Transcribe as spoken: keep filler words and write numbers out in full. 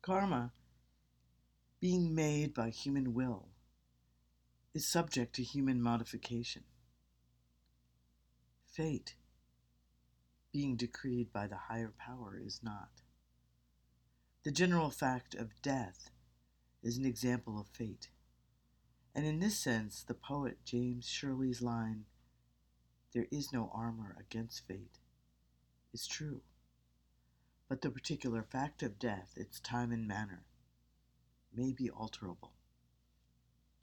Karma, being made by human will, is subject to human modification. Fate, being decreed by the higher power, is not. The general fact of death is an example of fate. And in this sense, the poet James Shirley's line, "There is no armor against fate," is true. But the particular fact of death, its time and manner, may be alterable.